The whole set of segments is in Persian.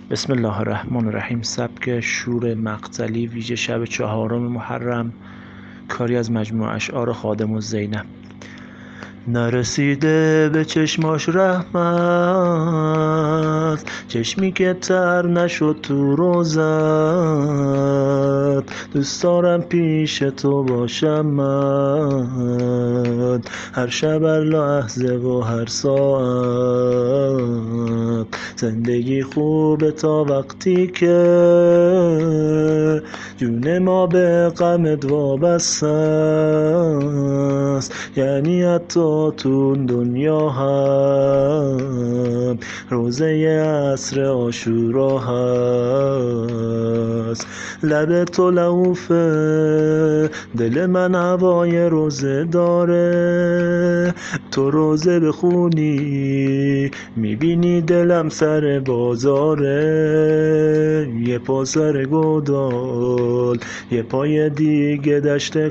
بسم الله الرحمن الرحیم. سبک شور مقتلی ویژه شب 4 محرم، کاری از مجموعه اشعار خادم الزینب. نرسیده به چشماش رحمت، چشمی که تر نشد تو روزت. دوست دارم پیش تو باشم من، هر شب هر لحظه و هر ساعت. زندگی خوبه تا وقتی که جون ما به غمت وابسته است، یعنی حتی تو دنیا هم روزه عصر عاشورا هست. لب تو لعوفه، دل من هوای روزه داره. تو روزه بخونی میبینی دلم سر بازاره. یه پا سر گودال، یه پای دیگه دشت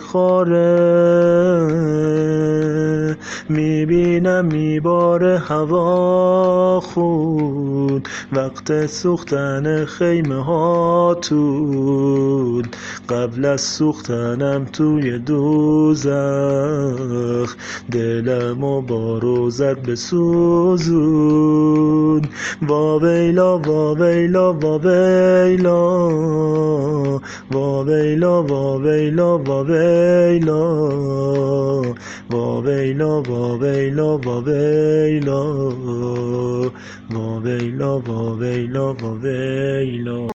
خاره. میبینم میباره هوا خون، وقت سوختن خیمه ها طول. قبل از سوختنم توی دوزخ، دلمو با روزت بسوزون. واویلا واویلا واویلا، واویلا واویلا واویلا، واویلا واویلا واویلا، واویلا واویلا واویلا.